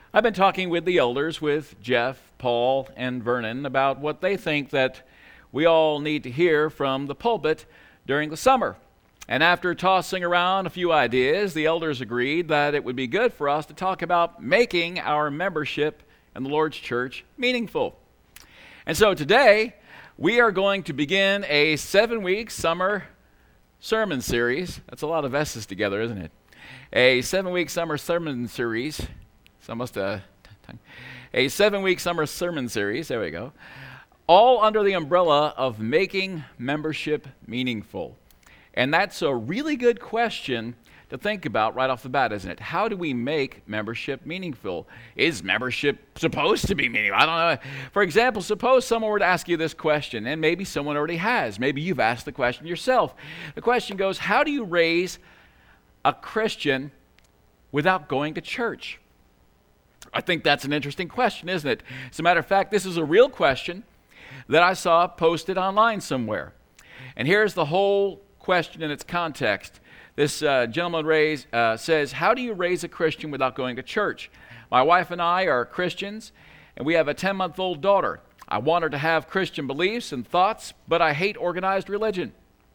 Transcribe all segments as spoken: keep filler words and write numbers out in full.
I've been talking with the elders, with Jeff, Paul, and Vernon, about what they think that we all need to hear from the pulpit during the summer. And after tossing around a few ideas, the elders agreed that it would be good for us to talk about making our membership in the Lord's church meaningful. And so today, we are going to begin a seven-week summer sermon series. That's a lot of S's together, isn't it? A seven-week summer sermon series. It's almost a a seven-week summer sermon series. There we go. All under the umbrella of making membership meaningful. And that's a really good question to think about right off the bat, isn't it? How do we make membership meaningful? Is membership supposed to be meaningful? I don't know. For example, suppose someone were to ask you this question, and maybe someone already has. Maybe you've asked the question yourself. The question goes, how do you raise a Christian without going to church? I think that's an interesting question, isn't it? As a matter of fact, this is a real question that I saw posted online somewhere. And here's the whole question in its context. This uh, gentleman raise, uh, says, how do you raise a Christian without going to church? My wife and I are Christians, and we have a ten-month-old daughter. I want her to have Christian beliefs and thoughts, but I hate organized religion.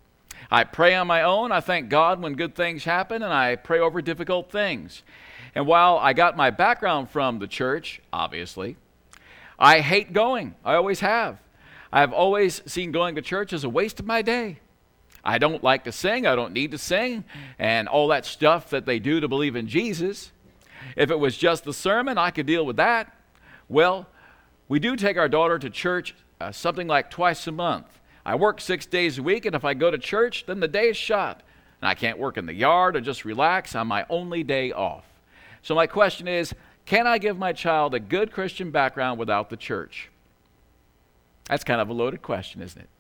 I pray on my own. I thank God when good things happen, and I pray over difficult things. And while I got my background from the church, obviously, I hate going. I always have. I've always seen going to church as a waste of my day. I don't like to sing. I don't need to sing. And all that stuff that they do to believe in Jesus. If it was just the sermon, I could deal with that. Well, we do take our daughter to church uh, something like twice a month. I work six days a week, and if I go to church, then the day is shot. And I can't work in the yard or just relax on my only day off. So my question is, can I give my child a good Christian background without the church? That's kind of a loaded question, isn't it?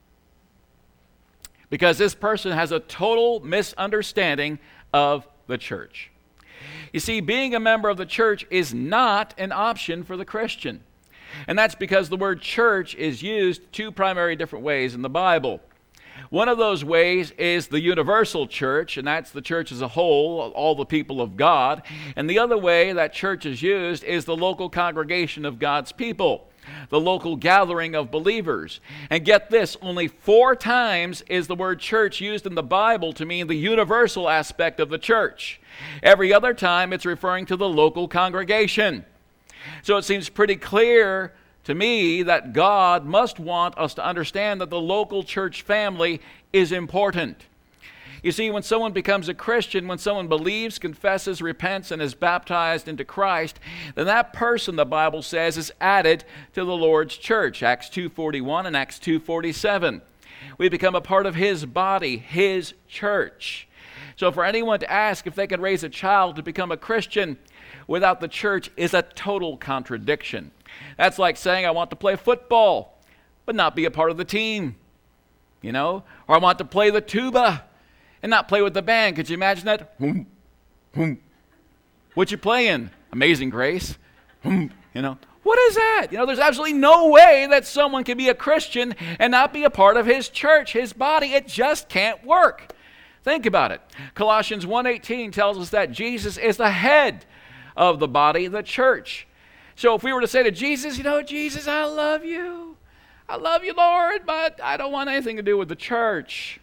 Because this person has a total misunderstanding of the church. You see, being a member of the church is not an option for the Christian. And that's because the word church is used two primary different ways in the Bible. One of those ways is the universal church, and that's the church as a whole, all the people of God. And the other way that church is used is the local congregation of God's people, the local gathering of believers. And get this, only four times is the word church used in the Bible to mean the universal aspect of the church. Every other time it's referring to the local congregation. So it seems pretty clear to me that God must want us to understand that the local church family is important. You see, when someone becomes a Christian, when someone believes, confesses, repents, and is baptized into Christ, then that person, the Bible says, is added to the Lord's church, Acts two forty-one and Acts two forty-seven. We become a part of His body, His church. So for anyone to ask if they can raise a child to become a Christian without the church is a total contradiction. That's like saying I want to play football, but not be a part of the team, you know? Or I want to play the tuba and not play with the band. Could you imagine that? Whoom, whoom. What you playing? Amazing Grace? Whoom, you know? What is that? You know, there's absolutely no way that someone can be a Christian and not be a part of His church, His body. It just can't work. Think about it. Colossians one eighteen tells us that Jesus is the head of the body, the church. So if we were to say to Jesus, you know, Jesus, I love you. I love you, Lord, but I don't want anything to do with the church.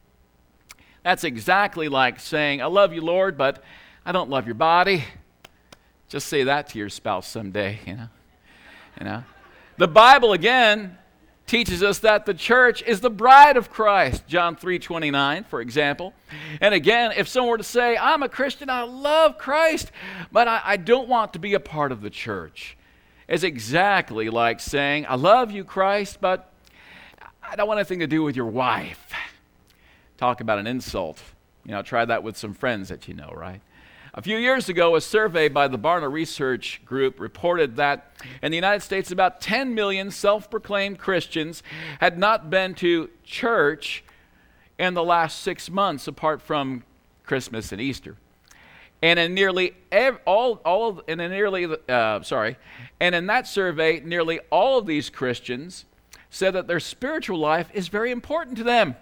That's exactly like saying, I love you, Lord, but I don't love your body. Just say that to your spouse someday, you know. You know. The Bible, again, teaches us that the church is the bride of Christ, John three twenty-nine, for example. And again, if someone were to say, I'm a Christian, I love Christ, but I, I don't want to be a part of the church, it's exactly like saying, I love you, Christ, but I don't want anything to do with your wife. Talk about an insult. You know, try that with some friends that you know, right? A few years ago, a survey by the Barna Research Group reported that in the United States, about ten million self-proclaimed Christians had not been to church in the last six months, apart from Christmas and Easter. And in nearly ev- all, all of, and in nearly, uh, sorry, and in that survey, nearly all of these Christians said that their spiritual life is very important to them.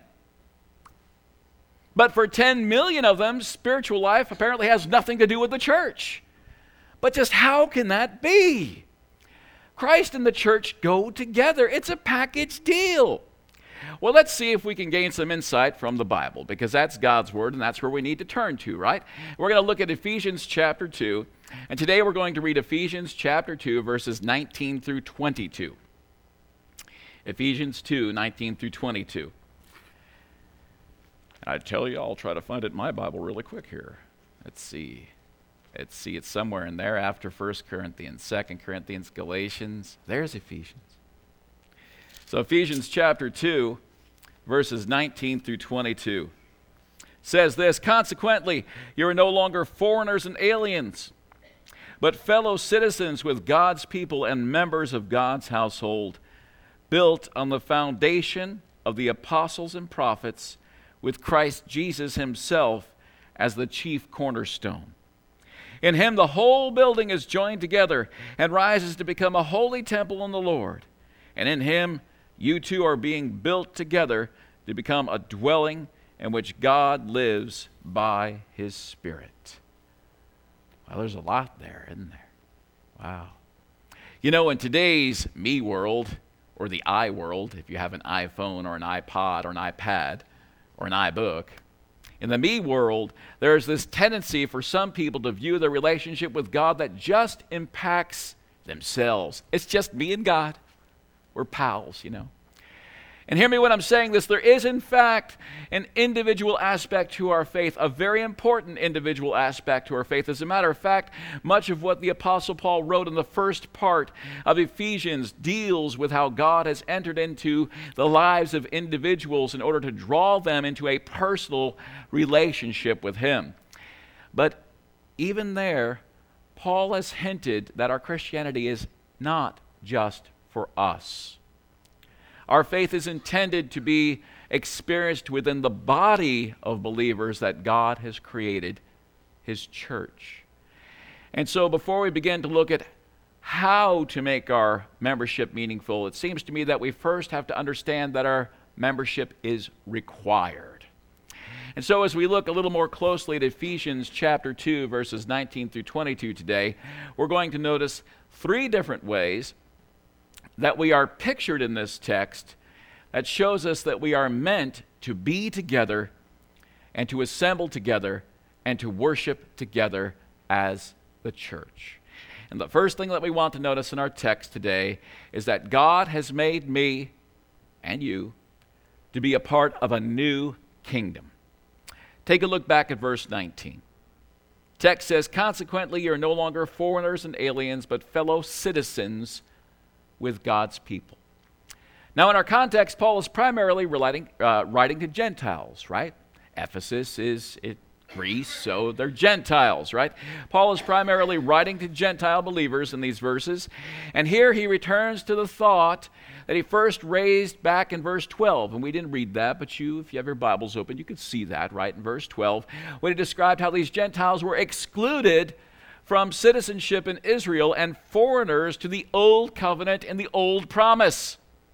But for ten million of them, spiritual life apparently has nothing to do with the church. But just how can that be? Christ and the church go together. It's a package deal. Well, let's see if we can gain some insight from the Bible, because that's God's Word, and that's where we need to turn to, right? We're going to look at Ephesians chapter two, and today we're going to read Ephesians chapter two, verses nineteen through twenty-two. Ephesians two, nineteen through twenty-two. I tell you, I'll try to find it in my Bible really quick here. Let's see. Let's see, it's somewhere in there after First Corinthians, Second Corinthians, Galatians. There's Ephesians. So Ephesians chapter two, verses nineteen through twenty-two says this, "Consequently, you are no longer foreigners and aliens, but fellow citizens with God's people and members of God's household, built on the foundation of the apostles and prophets, with Christ Jesus himself as the chief cornerstone. In him the whole building is joined together and rises to become a holy temple in the Lord. And in him you two are being built together to become a dwelling in which God lives by his Spirit." Well, there's a lot there, isn't there? Wow. You know, in today's me world, or the I world, if you have an iPhone or an iPod or an iPad or an iBook, in the me world, there's this tendency for some people to view their relationship with God that just impacts themselves. It's just me and God. We're pals, you know. And hear me when I'm saying this. There is, in fact, an individual aspect to our faith, a very important individual aspect to our faith. As a matter of fact, much of what the Apostle Paul wrote in the first part of Ephesians deals with how God has entered into the lives of individuals in order to draw them into a personal relationship with him. But even there, Paul has hinted that our Christianity is not just for us. Our faith is intended to be experienced within the body of believers that God has created, his church. And so before we begin to look at how to make our membership meaningful, it seems to me that we first have to understand that our membership is required. And so as we look a little more closely at Ephesians chapter two, verses nineteen through twenty-two today, we're going to notice three different ways that we are pictured in this text that shows us that we are meant to be together and to assemble together and to worship together as the church. And the first thing that we want to notice in our text today is that God has made me and you to be a part of a new kingdom. Take a look back at verse nineteen. Text says, "Consequently, you are no longer foreigners and aliens, but fellow citizens with God's people." Now, in our context, Paul is primarily writing, uh, writing to Gentiles, right? Ephesus is it, Greece, so they're Gentiles, right? Paul is primarily writing to Gentile believers in these verses, and here he returns to the thought that he first raised back in verse twelve, and we didn't read that, but you, if you have your Bibles open, you could see that, right, in verse twelve, when he described how these Gentiles were excluded from citizenship in Israel and foreigners to the old covenant and the old promise.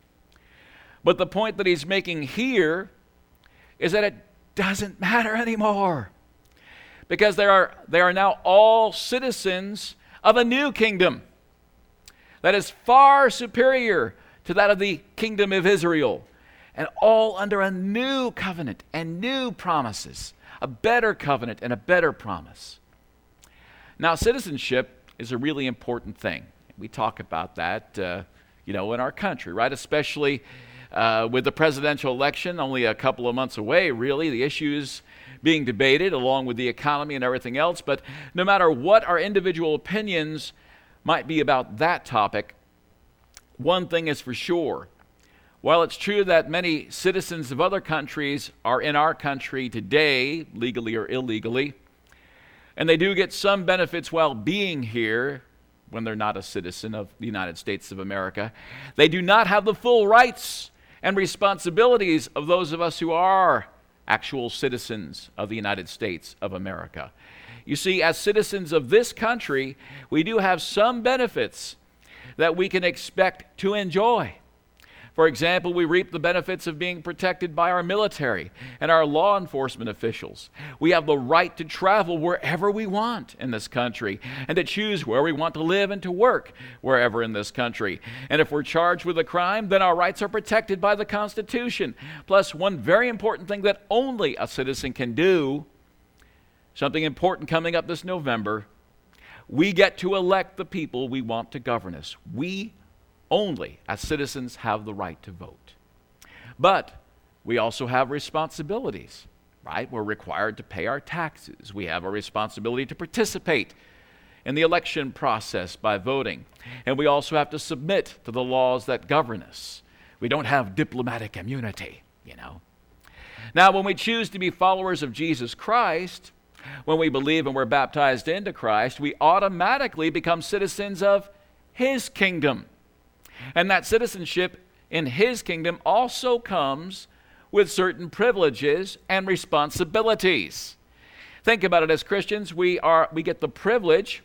But the point that he's making here is that it doesn't matter anymore, because they are, they are now all citizens of a new kingdom that is far superior to that of the kingdom of Israel, and all under a new covenant and new promises, a better covenant and a better promise. Now, citizenship is a really important thing. We talk about that, uh, you know, in our country, right? Especially uh, with the presidential election only a couple of months away, really. The issues being debated along with the economy and everything else. But no matter what our individual opinions might be about that topic, one thing is for sure. While it's true that many citizens of other countries are in our country today, legally or illegally, and they do get some benefits while being here when they're not a citizen of the United States of America, they do not have the full rights and responsibilities of those of us who are actual citizens of the United States of America. You see, as citizens of this country, we do have some benefits that we can expect to enjoy. For example, we reap the benefits of being protected by our military and our law enforcement officials. We have the right to travel wherever we want in this country and to choose where we want to live and to work wherever in this country. And if we're charged with a crime, then our rights are protected by the Constitution. Plus, one very important thing that only a citizen can do, something important coming up this November, we get to elect the people we want to govern us. We only, as citizens, have the right to vote. But we also have responsibilities, right? We're required to pay our taxes. We have a responsibility to participate in the election process by voting. And we also have to submit to the laws that govern us. We don't have diplomatic immunity, you know. Now, when we choose to be followers of Jesus Christ, when we believe and we're baptized into Christ, we automatically become citizens of His kingdom. And that citizenship in His kingdom also comes with certain privileges and responsibilities. Think about it. As Christians, we are we get the privilege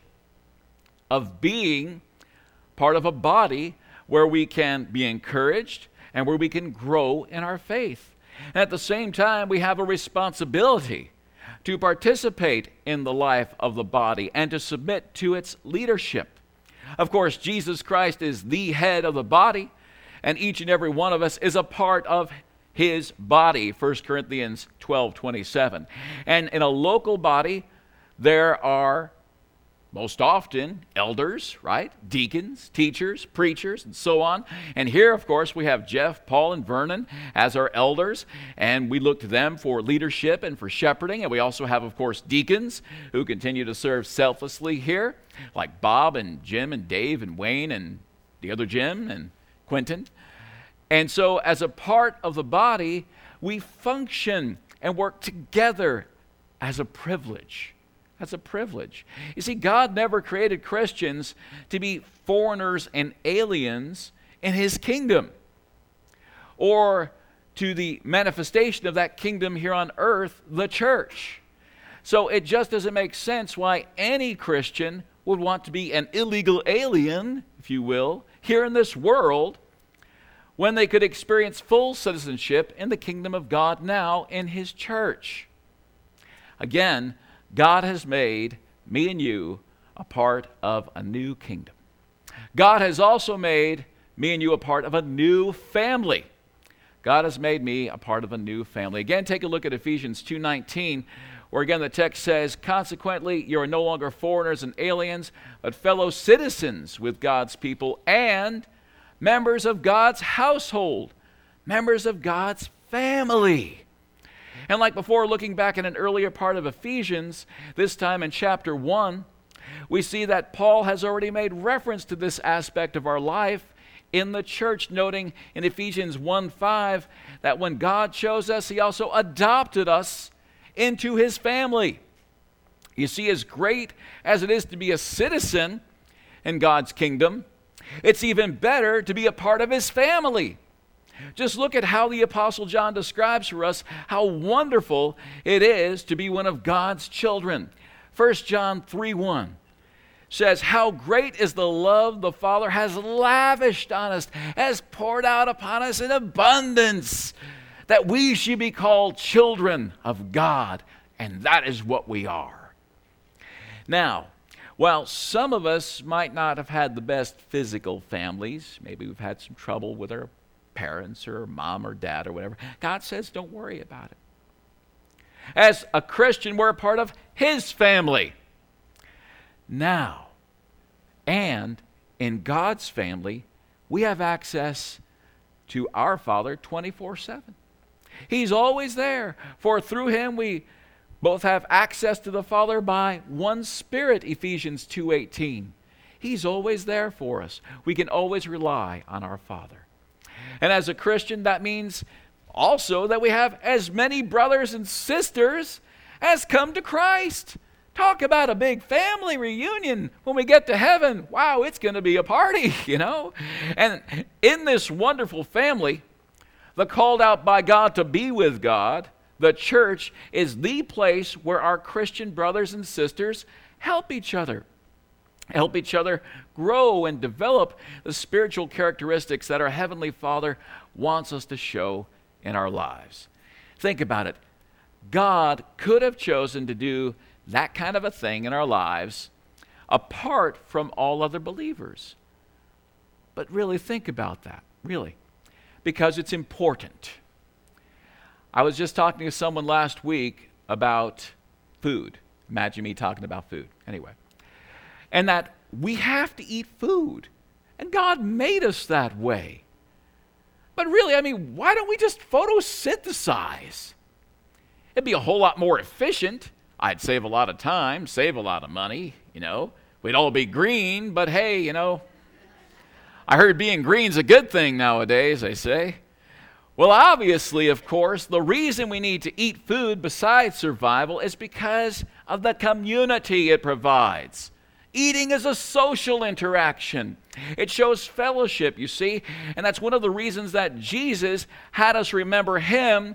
of being part of a body where we can be encouraged and where we can grow in our faith. And at the same time, we have a responsibility to participate in the life of the body and to submit to its leadership. Of course, Jesus Christ is the head of the body, and each and every one of us is a part of His body, First Corinthians twelve twenty-seven. And in a local body, there are most often elders, right? Deacons, teachers, preachers, and so on. And here, of course, we have Jeff, Paul, and Vernon as our elders, and we look to them for leadership and for shepherding. And we also have, of course, deacons who continue to serve selflessly here, like Bob and Jim and Dave and Wayne and the other Jim and Quentin. And so as a part of the body, we function and work together as a privilege. That's a privilege. You see, God never created Christians to be foreigners and aliens in His kingdom, or to the manifestation of that kingdom here on earth, the church. So it just doesn't make sense why any Christian would want to be an illegal alien, if you will, here in this world, when they could experience full citizenship in the kingdom of God now in His church. Again, God has made me and you a part of a new kingdom. God has also made me and you a part of a new family. God has made me a part of a new family. Again, take a look at Ephesians two nineteen, where again the text says, "Consequently, you are no longer foreigners and aliens, but fellow citizens with God's people and members of God's household, members of God's family." And like before, looking back at an earlier part of Ephesians, this time in chapter one, we see that Paul has already made reference to this aspect of our life in the church, noting in Ephesians one five that when God chose us, He also adopted us into His family. You see, as great as it is to be a citizen in God's kingdom, it's even better to be a part of His family. Just look at how the Apostle John describes for us how wonderful it is to be one of God's children. First John three one says, "How great is the love the Father has lavished on us, has poured out upon us in abundance, that we should be called children of God." And that is what we are. Now, while some of us might not have had the best physical families, maybe we've had some trouble with our parents or mom or dad or whatever, God says don't worry about it. As a Christian, we're a part of His family now. And in God's family, we have access to our Father twenty-four seven. He's always there, for through Him we both have access to the Father by one Spirit, Ephesians two eighteen. He's always there for us. We can always rely on our Father. And as a Christian, that means also that we have as many brothers and sisters as come to Christ. Talk about a big family reunion when we get to heaven. Wow, it's going to be a party, you know. And in this wonderful family, the called out by God to be with God, the church is the place where our Christian brothers and sisters help each other. help each other grow and develop the spiritual characteristics that our Heavenly Father wants us to show in our lives. Think about it. God could have chosen to do that kind of a thing in our lives apart from all other believers. But really think about that, really, because it's important. I was just talking to someone last week about food. Imagine me talking about food. Anyway. And that we have to eat food. And God made us that way. But really, I mean, why don't we just photosynthesize? It'd be a whole lot more efficient. I'd save a lot of time, save a lot of money, you know. We'd all be green, but hey, you know, I heard being green's a good thing nowadays, they say. Well, obviously, of course, the reason we need to eat food besides survival is because of the community it provides. Eating is a social interaction. It shows fellowship, you see, and that's one of the reasons that Jesus had us remember Him,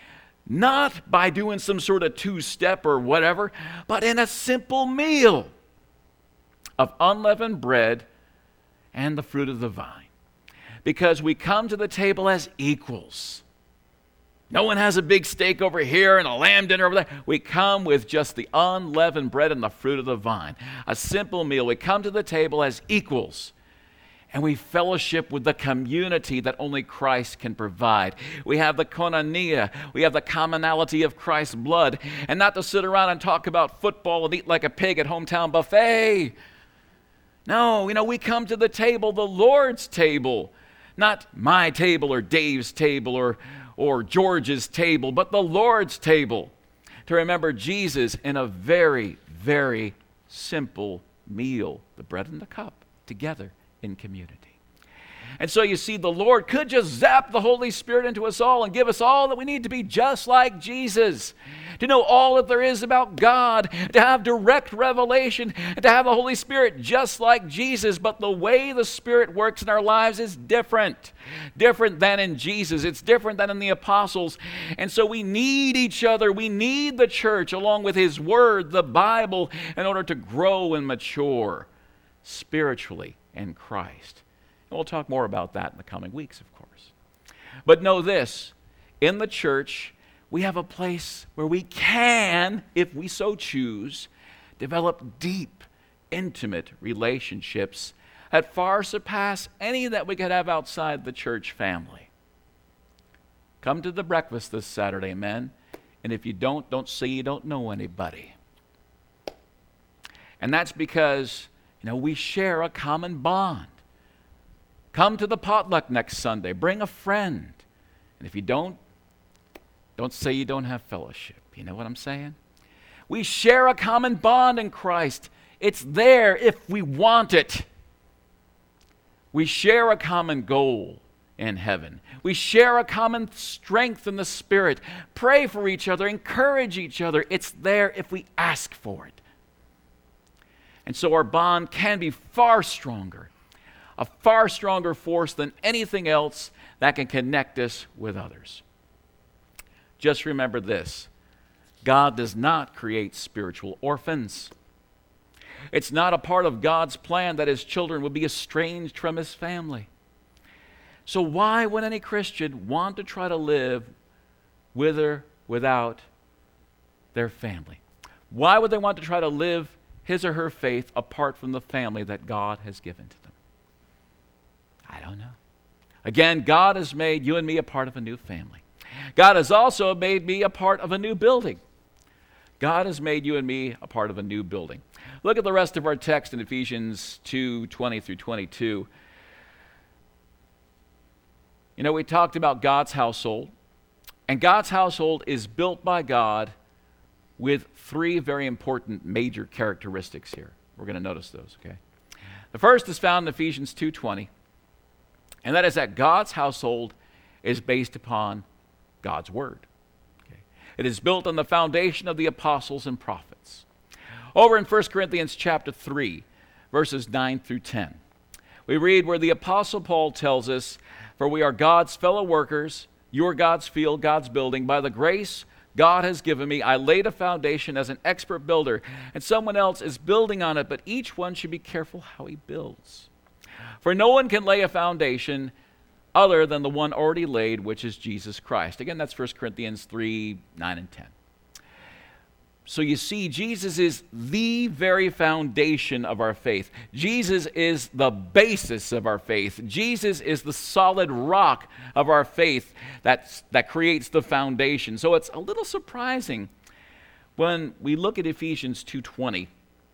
not by doing some sort of two-step or whatever, but in a simple meal of unleavened bread and the fruit of the vine. Because we come to the table as equals. No one has a big steak over here and a lamb dinner over there. We come with just the unleavened bread and the fruit of the vine. A simple meal. We come to the table as equals. And we fellowship with the community that only Christ can provide. We have the koinonia. We have the commonality of Christ's blood. And not to sit around and talk about football and eat like a pig at hometown buffet. No, you know, we come to the table, the Lord's table. Not my table or Dave's table or, or George's table, but the Lord's table. To remember Jesus in a very, very simple meal. The bread and the cup together in community. And so you see, the Lord could just zap the Holy Spirit into us all and give us all that we need to be just like Jesus. To know all that there is about God, to have direct revelation, and to have the Holy Spirit just like Jesus. But the way the Spirit works in our lives is different. Different than in Jesus. It's different than in the apostles. And so we need each other. We need the church along with His Word, the Bible, in order to grow and mature spiritually in Christ. And we'll talk more about that in the coming weeks, of course. But know this, in the church, we have a place where we can, if we so choose, develop deep, intimate relationships that far surpass any that we could have outside the church family. Come to the breakfast this Saturday, men, and if you don't, don't say you don't know anybody. And that's because, you know, we share a common bond. Come to the potluck next Sunday. Bring a friend. And if you don't, don't say you don't have fellowship. You know what I'm saying? We share a common bond in Christ. It's there if we want it. We share a common goal in heaven. We share a common strength in the Spirit. Pray for each other. Encourage each other. It's there if we ask for it. And so our bond can be far stronger. A far stronger force than anything else that can connect us with others. Just remember this. God does not create spiritual orphans. It's not a part of God's plan that His children would be estranged from His family. So why would any Christian want to try to live with or without their family? Why would they want to try to live his or her faith apart from the family that God has given to them? I don't know. Again, God has made you and me a part of a new family. God has also made me a part of a new building. God has made you and me a part of a new building. Look at the rest of our text in Ephesians two, twenty through twenty-two. You know, we talked about God's household, and God's household is built by God with three very important major characteristics here. We're going to notice those, okay? The first is found in Ephesians two twenty. And that is that God's household is based upon God's Word. Okay? It is built on the foundation of the apostles and prophets. Over in First Corinthians chapter three, verses nine through ten, we read where the Apostle Paul tells us, "For we are God's fellow workers, you are God's field, God's building. By the grace God has given me. I laid a foundation as an expert builder, and someone else is building on it, but each one should be careful how he builds. For no one can lay a foundation other than the one already laid, which is Jesus Christ. Again, that's First Corinthians three, nine, and ten. So you see, Jesus is the very foundation of our faith. Jesus is the basis of our faith. Jesus is the solid rock of our faith that's, that creates the foundation. So it's a little surprising when we look at Ephesians two twenty,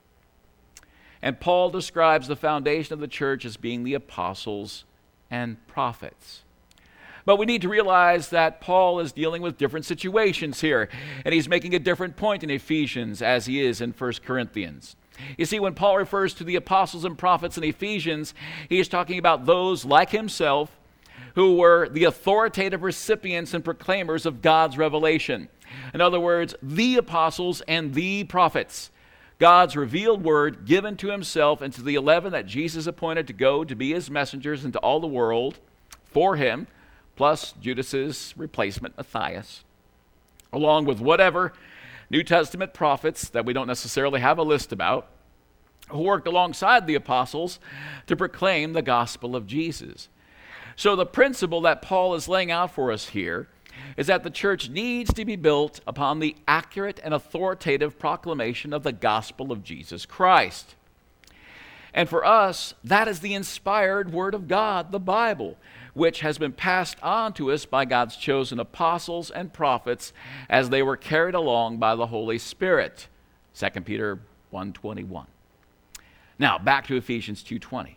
and Paul describes the foundation of the church as being the apostles and prophets. But we need to realize that Paul is dealing with different situations here, and he's making a different point in Ephesians as he is in First Corinthians. You see, when Paul refers to the apostles and prophets in Ephesians, he is talking about those like himself who were the authoritative recipients and proclaimers of God's revelation. In other words, the apostles and the prophets. God's revealed word given to himself and to the eleven that Jesus appointed to go to be his messengers into all the world for him, plus Judas's replacement, Matthias, along with whatever New Testament prophets that we don't necessarily have a list about, who worked alongside the apostles to proclaim the gospel of Jesus. So the principle that Paul is laying out for us here is that the church needs to be built upon the accurate and authoritative proclamation of the gospel of Jesus Christ. And for us, that is the inspired word of God, the Bible, which has been passed on to us by God's chosen apostles and prophets as they were carried along by the Holy Spirit. Second Peter one twenty-one. Now, back to Ephesians two twenty,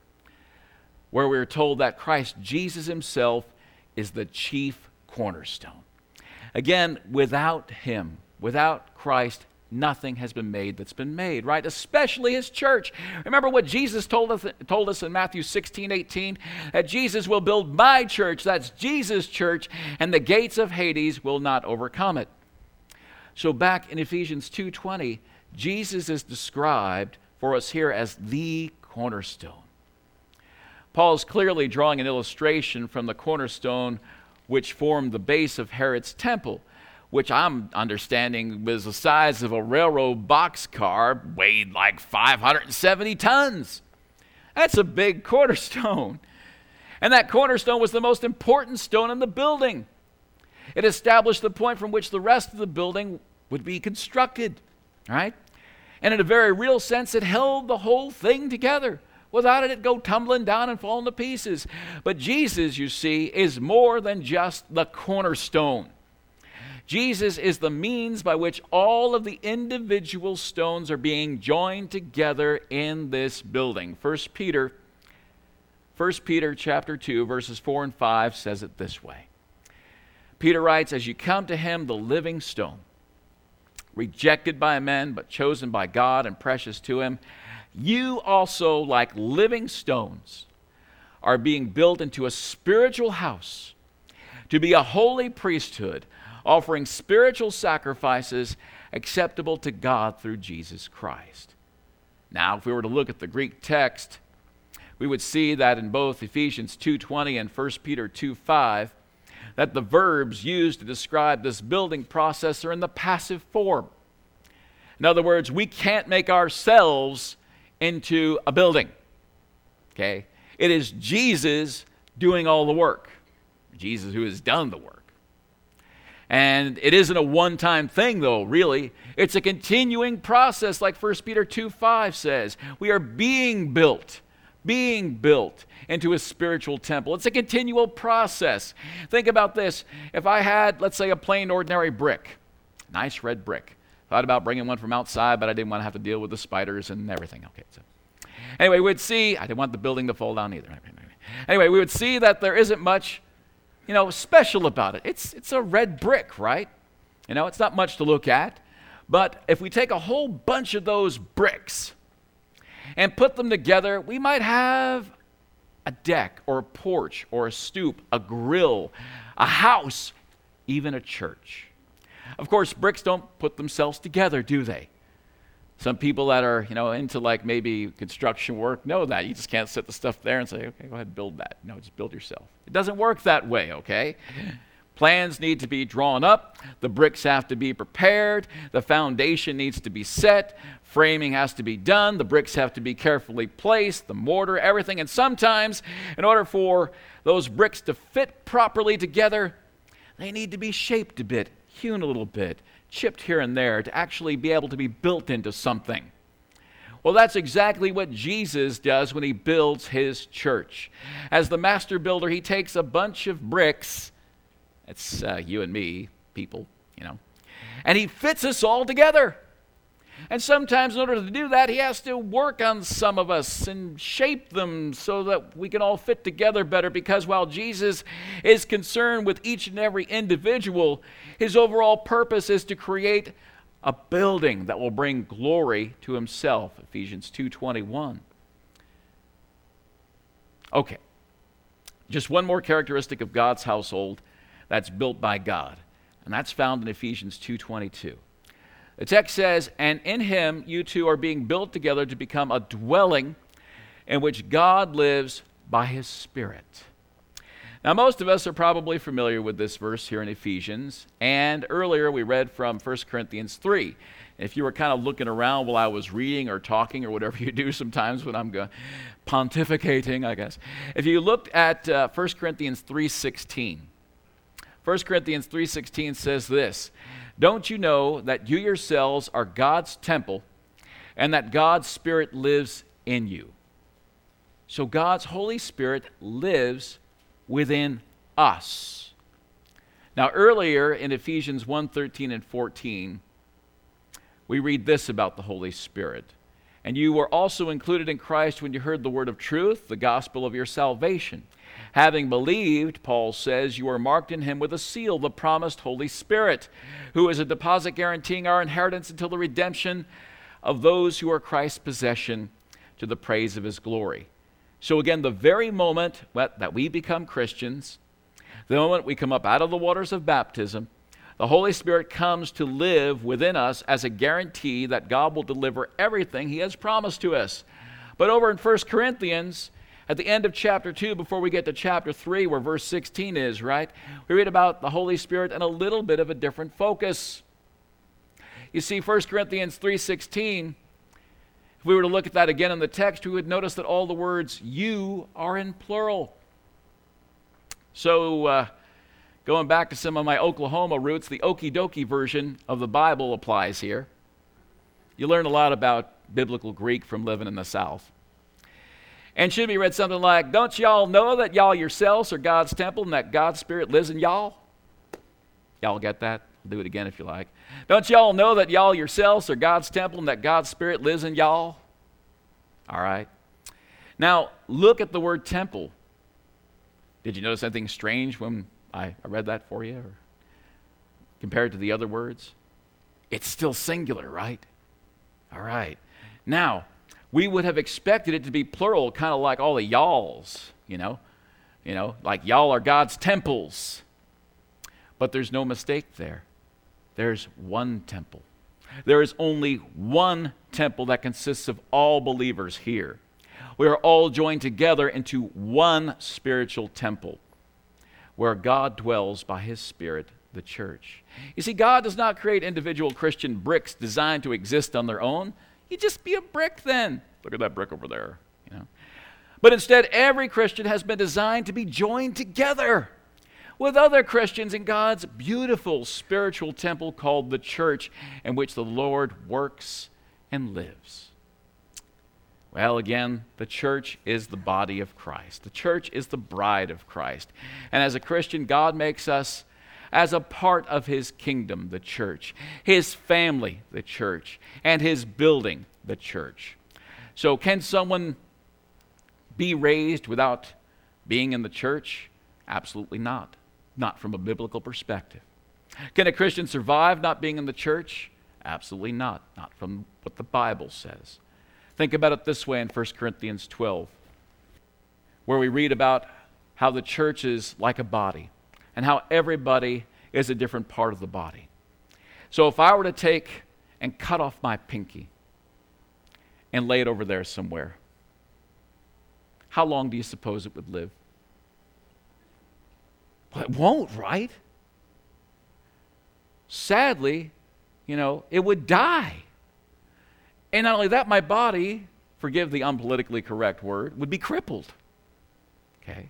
where we are told that Christ Jesus himself is the chief cornerstone. Again, without him, without Christ, nothing has been made that's been made, right? Especially his church. Remember what Jesus told us, told us in Matthew sixteen, eighteen? That Jesus will build my church, that's Jesus' church, and the gates of Hades will not overcome it. So back in Ephesians two twenty, Jesus is described for us here as the cornerstone. Paul is clearly drawing an illustration from the cornerstone which formed the base of Herod's temple, which I'm understanding was the size of a railroad boxcar, weighed like five hundred seventy tons. That's a big cornerstone. And that cornerstone was the most important stone in the building. It established the point from which the rest of the building would be constructed, right? And in a very real sense, it held the whole thing together. Without it, it'd go tumbling down and fall into pieces. But Jesus, you see, is more than just the cornerstone. Jesus is the means by which all of the individual stones are being joined together in this building. First Peter, First Peter chapter two, verses four and five says it this way. Peter writes, "As you come to him, the living stone, rejected by men, but chosen by God and precious to him, you also, like living stones, are being built into a spiritual house to be a holy priesthood, offering spiritual sacrifices acceptable to God through Jesus Christ." Now, if we were to look at the Greek text, we would see that in both Ephesians two twenty and First Peter two five, that the verbs used to describe this building process are in the passive form. In other words, we can't make ourselves into a building, okay? It is Jesus doing all the work. Jesus who has done the work. And it isn't a one-time thing, though, really. It's a continuing process, like First Peter two five says. We are being built, being built into a spiritual temple. It's a continual process. Think about this. If I had, let's say, a plain, ordinary brick, nice red brick. Thought about bringing one from outside, but I didn't want to have to deal with the spiders and everything. Okay, so anyway, we'd see, I didn't want the building to fall down either. Anyway, we would see that there isn't much, you know, special about it. It's it's a red brick, right? You know, it's not much to look at. But if we take a whole bunch of those bricks and put them together, we might have a deck or a porch or a stoop, a grill, a house, even a church. Of course, bricks don't put themselves together, do they? Some people that are, you know, into like maybe construction work know that. You just can't set the stuff there and say, okay, go ahead and build that. No, just build yourself. It doesn't work that way, okay? Plans need to be drawn up. The bricks have to be prepared. The foundation needs to be set. Framing has to be done. The bricks have to be carefully placed. The mortar, everything. And sometimes, in order for those bricks to fit properly together, they need to be shaped a bit, hewn a little bit, chipped here and there to actually be able to be built into something. Well, that's exactly what Jesus does when he builds his church. As the master builder, he takes a bunch of bricks. It's uh, you and me, people, you know. And he fits us all together. And sometimes in order to do that, he has to work on some of us and shape them so that we can all fit together better, because while Jesus is concerned with each and every individual, his overall purpose is to create a building that will bring glory to himself. Ephesians two twenty-one. Okay. Just one more characteristic of God's household that's built by God, and that's found in Ephesians two twenty-two. The text says, "And in him you two are being built together to become a dwelling in which God lives by his Spirit." Now, most of us are probably familiar with this verse here in Ephesians, and earlier we read from First Corinthians three. If you were kind of looking around while I was reading or talking or whatever you do sometimes when I'm go- pontificating, I guess. If you looked at uh, First Corinthians three sixteen, First Corinthians three sixteen says this, "Don't you know that you yourselves are God's temple and that God's Spirit lives in you?" So God's Holy Spirit lives within us. Now earlier in Ephesians one thirteen and fourteen, we read this about the Holy Spirit. "And you were also included in Christ when you heard the word of truth, the gospel of your salvation. Having believed," Paul says, "you are marked in him with a seal, the promised Holy Spirit, who is a deposit guaranteeing our inheritance until the redemption of those who are Christ's possession, to the praise of his glory." So again, the very moment that we become Christians, the moment we come up out of the waters of baptism, the Holy Spirit comes to live within us as a guarantee that God will deliver everything he has promised to us. But over in First Corinthians, at the end of chapter two, before we get to chapter three, where verse sixteen is, right, we read about the Holy Spirit in a little bit of a different focus. You see, First Corinthians three sixteen, if we were to look at that again in the text, we would notice that all the words "you" are in plural. So, uh, going back to some of my Oklahoma roots, the okie dokie version of the Bible applies here. You learn a lot about biblical Greek from living in the South. And should be read something like, "Don't y'all know that y'all yourselves are God's temple and that God's Spirit lives in y'all?" Y'all get that? I'll do it again if you like. "Don't y'all know that y'all yourselves are God's temple and that God's Spirit lives in y'all?" All right. Now, look at the word temple. Did you notice anything strange when I, I read that for you? Or compared to the other words? It's still singular, right? All right. Now, we would have expected it to be plural, kind of like all the y'alls, you know? You know, like y'all are God's temples. But there's no mistake there. There's one temple. There is only one temple that consists of all believers here. We are all joined together into one spiritual temple where God dwells by his Spirit, the church. You see, God does not create individual Christian bricks designed to exist on their own. You just be a brick then. Look at that brick over there, you know. But instead, every Christian has been designed to be joined together with other Christians in God's beautiful spiritual temple called the church, in which the Lord works and lives. Well, again, the church is the body of Christ. The church is the bride of Christ. And as a Christian, God makes us as a part of his kingdom, the church, his family, the church, and his building, the church. So can someone be raised without being in the church? Absolutely not. Not from a biblical perspective. Can a Christian survive not being in the church? Absolutely not. Not from what the Bible says. Think about it this way in First Corinthians twelve, where we read about how the church is like a body and how everybody is a different part of the body. So if I were to take and cut off my pinky and lay it over there somewhere, how long do you suppose it would live? Well, it won't, right? sadly, you know, it would die. And not only that, my body, forgive the unpolitically correct word, would be crippled. Okay?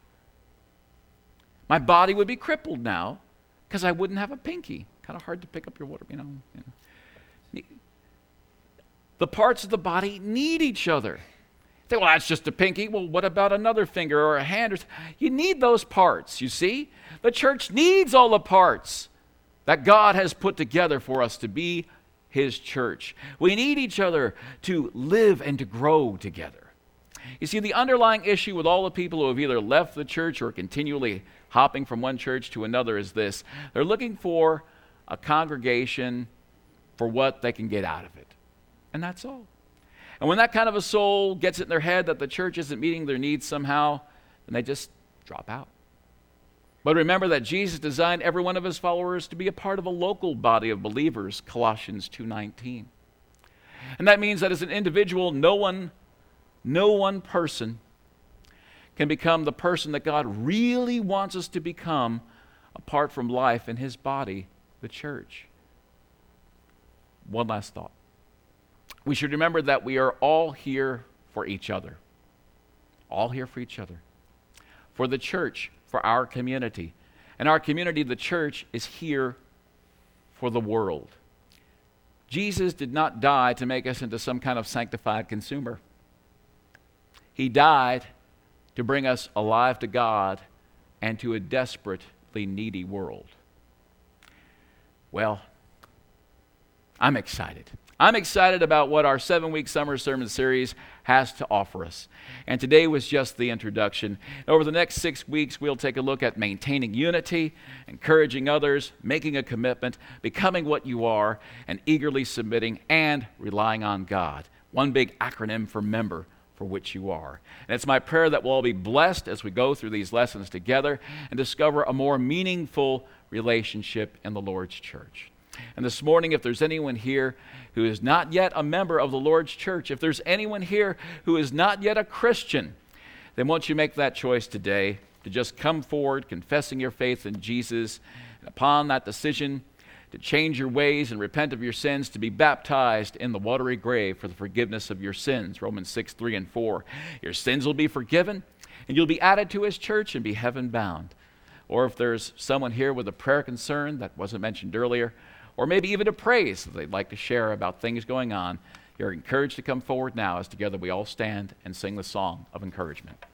My body would be crippled now because I wouldn't have a pinky. Kind of hard to pick up your water, you know. You know. The parts of the body need each other. Say, well, that's just a pinky. Well, what about another finger or a hand? Or you need those parts, you see? The church needs all the parts that God has put together for us to be His church. We need each other to live and to grow together. You see, the underlying issue with all the people who have either left the church or continually hopping from one church to another is this. They're looking for a congregation for what they can get out of it. And that's all. And when that kind of a soul gets it in their head that the church isn't meeting their needs somehow, then they just drop out. But remember that Jesus designed every one of His followers to be a part of a local body of believers, Colossians two nineteen. And that means that as an individual, no one, no one person can become the person that God really wants us to become apart from life in His body, the church. One last thought. We should remember that we are all here for each other. All here for each other. For the church, for our community. And our community, the church, is here for the world. Jesus did not die to make us into some kind of sanctified consumer. He died to bring us alive to God and to a desperately needy world. Well, I'm excited. I'm excited about what our seven-week summer sermon series has to offer us. And today was just the introduction. Over the next six weeks, we'll take a look at maintaining unity, encouraging others, making a commitment, becoming what you are, and eagerly submitting and relying on God. One big acronym for member, for which you are. And it's my prayer that we'll all be blessed as we go through these lessons together and discover a more meaningful relationship in the Lord's church. And this morning, if there's anyone here who is not yet a member of the Lord's church, if there's anyone here who is not yet a Christian, then won't you make that choice today to just come forward, confessing your faith in Jesus, and upon that decision to change your ways and repent of your sins, to be baptized in the watery grave for the forgiveness of your sins, Romans six, three and four. Your sins will be forgiven, and you'll be added to His church and be heaven-bound. Or if there's someone here with a prayer concern that wasn't mentioned earlier, or maybe even a praise that they'd like to share about things going on, you're encouraged to come forward now as together we all stand and sing the song of encouragement.